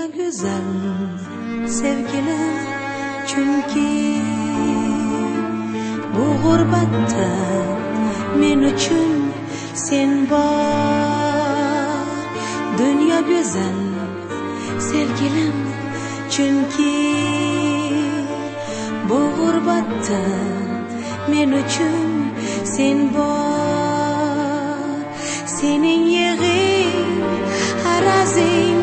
güzel sevgilim, çünkü bu gurbette men uchun sen bor. Dünya güzel sevgilim, çünkü bu gurbette men uchun sen bor. Senin yig'ing, arazing,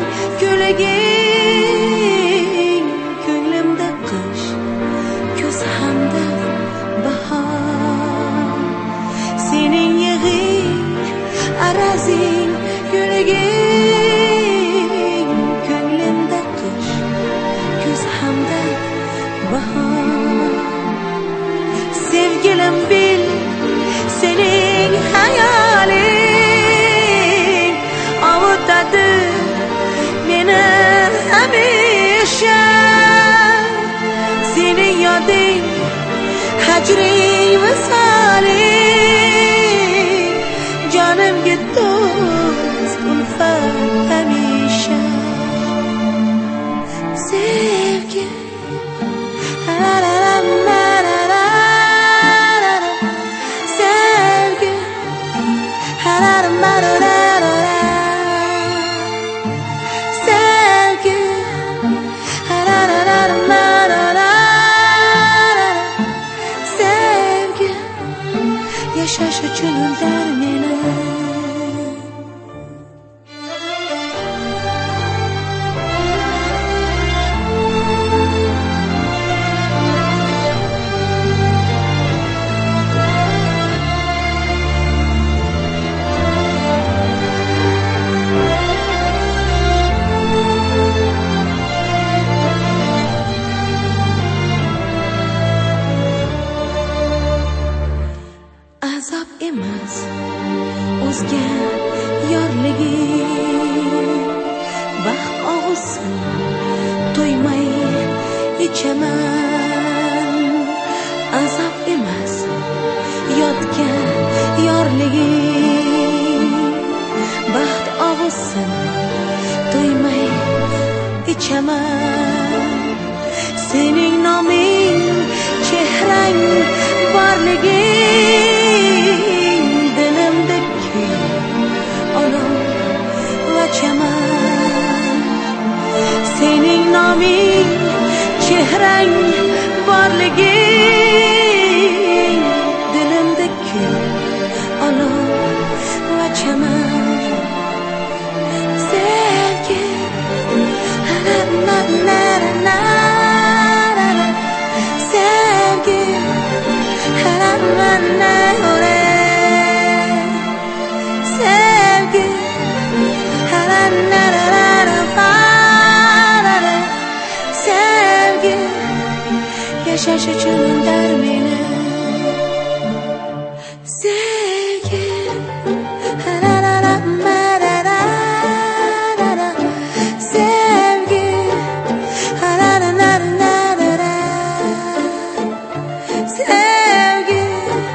kulging, ko'nglimda qish, kuz hamda bahor. Senin yig'ing, arazing, kulging, ko'nglimda qish, kuz hamda bahor. Sevgilim bil, senin hayoling avutadi meni hamisha. Senin yoding, hajring, visoling jonimga do'st, ulfat hamisha. Sevgi yaşaş üçün öldür meni. Azap emas o'zga yorliging, baxt og'usin to'ymay ichaman. Azap emas yotga yorliging, baxt og'usin to'ymay ichaman. Sening noming, chehrang borliging, dilimdagi olov va chaman. Sening noming, chehrang borliging, dilimdagi olov va chaman. Sevgi sevgi sevgi yaşaş üçün öldür meni. Sevgi sevgi sevgi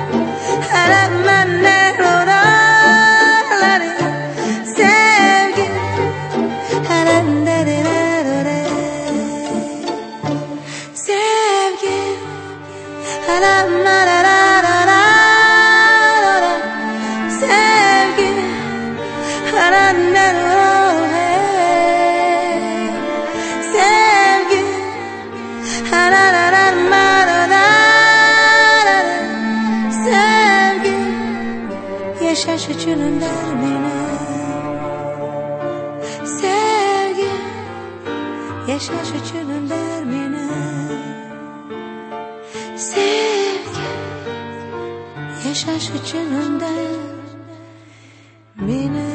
yaşaş üçün öldür meni. Sevgi yaşaş üçün öldür meni. Sevgi yaşaş üçün öldür meni.